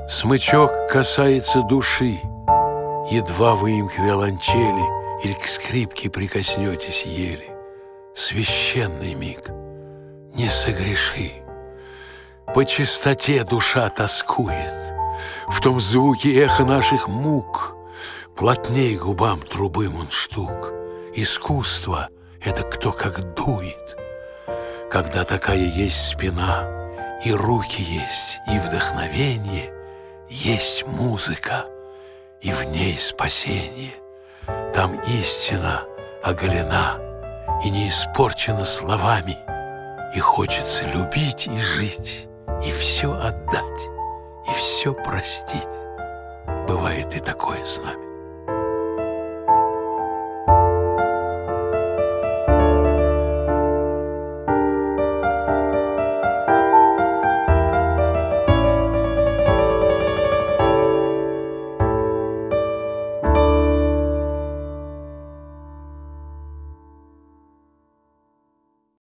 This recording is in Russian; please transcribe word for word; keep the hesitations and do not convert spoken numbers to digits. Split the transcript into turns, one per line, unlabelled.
Смычок касается души, едва вы им к виолончели или к скрипке прикоснетесь еле. Священный миг, не согреши. По чистоте душа тоскует, в том звуке эхо наших мук. Плотней губам трубы мундштук. Искусство — это кто как дует. Когда такая есть спина, и руки есть, и вдохновение, есть музыка, и в ней спасение. Там истина оголена и не испорчена словами, и хочется любить и жить, и все отдать, и все простить. Бывает и такое с нами.